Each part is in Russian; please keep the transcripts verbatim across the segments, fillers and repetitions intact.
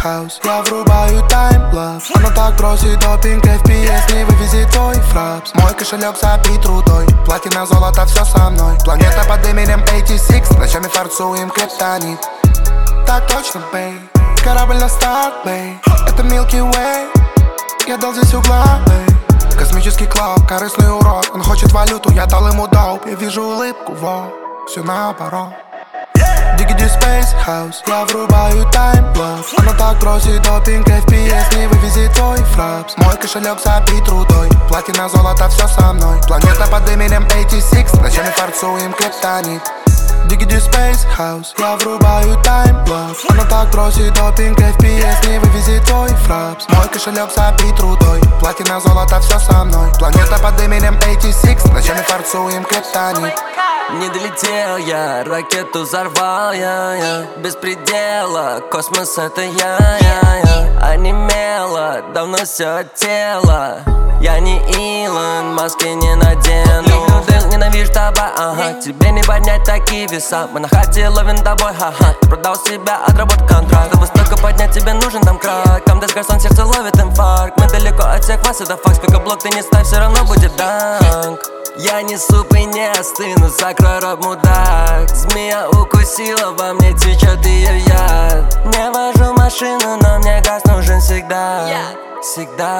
House. Я врубаю таймлапс. Она так бросит допинг, эф пи эс не вывезет твой фрапс. Мой кошелек забит рудой, платина, золото, все со мной. Планета под именем восемьдесят шесть, ночами форцуем криптонит. Так точно, бэй, корабль на старт, бэй. Это Milky Way, я дал здесь угла, бэй. Космический клауд, корыстный урод. Он хочет валюту, я дал ему доуп. Я вижу улыбку, во, все наоборот. Diggity Space House, я врубаю таймлапс. Она так бросит допинг, эф пи эс не вывезет твой фрапс. Мой кошелек забит рудой, платина, золото, все со мной. Планета под именем восемьдесят шесть, ночами форцуем криптонит. Diggity Space House, я врубаю таймлапс. Она так бросит допинг, эф пи эс не вывезет твой фрапс. Мой кошелек забит рудой, платина, золото, все со мной. Планета под именем восемьдесят шесть, ночами форцуем криптонит. Не долетел я, ракету взорвал я, я. Без предела, космос это я, я, я. Онемело, давно все от тела. Я не Илон, маски не надену. Дым, ненавижу тобой, ага. Тебе не поднять такие веса. Мы на хате ловим тобой, ха-ха. Ты продал себя, отработал контракт. Чтобы столько поднять, тебе нужен там крак. Камдес гарсон, сердце ловит инфаркт. Мы далеко от всех вас, это факт. Сколько блок ты не ставь, все равно будет данк. Я не суп и не остыну, закрой рот, мудак. Змея укусила, во мне течет ее яд. Не вожу машину, но мне газ нужен всегда. Всегда.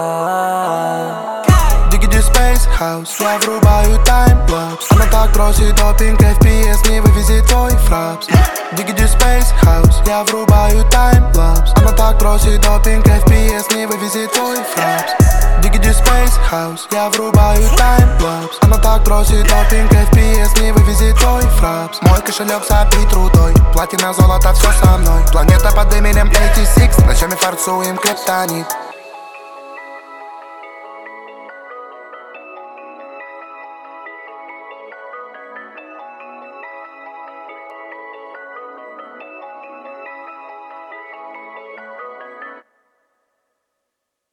Diggity Space House, я врубаю таймлапс. Она так бросит допинг, эф пи эс не вывезет твой фрапс. Diggity Space House, я врубаю таймлапс. Она так бросит допинг, эф пи эс не вывезет твой фрапс. Diggity Space House, я врубаю таймлапс. Она так бросит допинг, эф пи эс не вывезет твой фрапс. Мой кошелек забит рудой, платина, золото, все со мной. Планета под именем восемьдесят шесть, ночами форцуем криптонит.